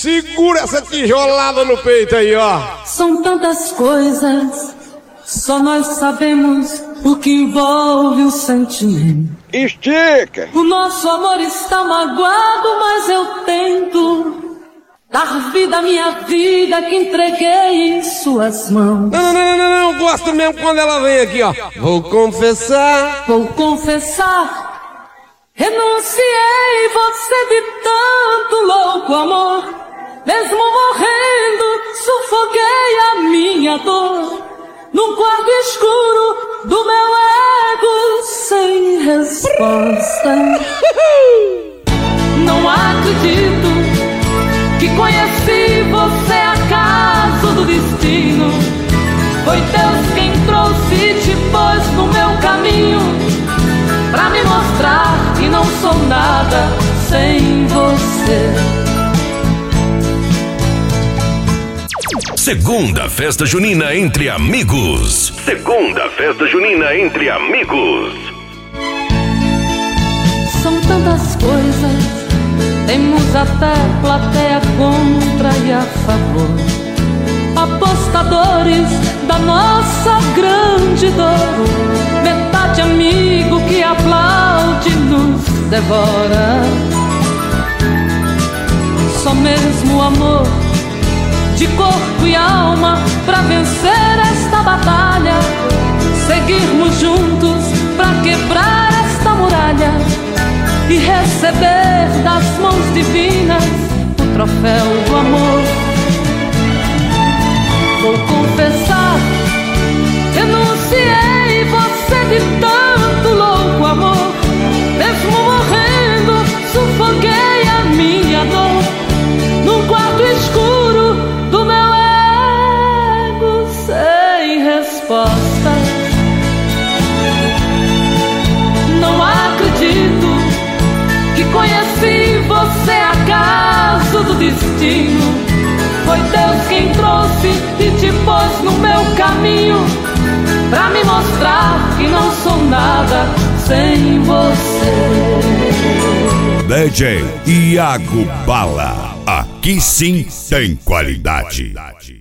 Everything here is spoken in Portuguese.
Segura essa tijolada no peito aí, ó. São tantas coisas, só nós sabemos o que envolve o sentimento. Estica! O nosso amor está magoado, mas eu tento dar vida à minha vida que entreguei em suas mãos. Não, gosto mesmo quando ela vem aqui, ó. Vou confessar, renunciei você de tanto louco amor. Mesmo morrendo, sufoquei a minha dor num quarto escuro do meu ego sem resposta. Não acredito que conheci você acaso do destino. Foi Deus quem trouxe e te pôs no meu caminho, pra me mostrar que não sou nada sem você. Segunda festa junina entre amigos. Segunda festa junina entre amigos. São tantas coisas, temos até plateia contra e a favor, apostadores da nossa grande dor, metade amigo que aplaude nos devora. Só mesmo o amor de corpo e alma pra vencer esta batalha, seguirmos juntos pra quebrar esta muralha e receber das mãos divinas o troféu do amor. Vou confessar, renunciei você de tanto louco amor. Mesmo morrendo, sufoquei a minha dor num quarto escuro do meu ego sem resposta. Não acredito que conheci você acaso do destino. Foi Deus quem trouxe e te pôs no meu caminho, pra me mostrar que não sou nada sem você. DJ Iago Bala, aqui sim tem qualidade.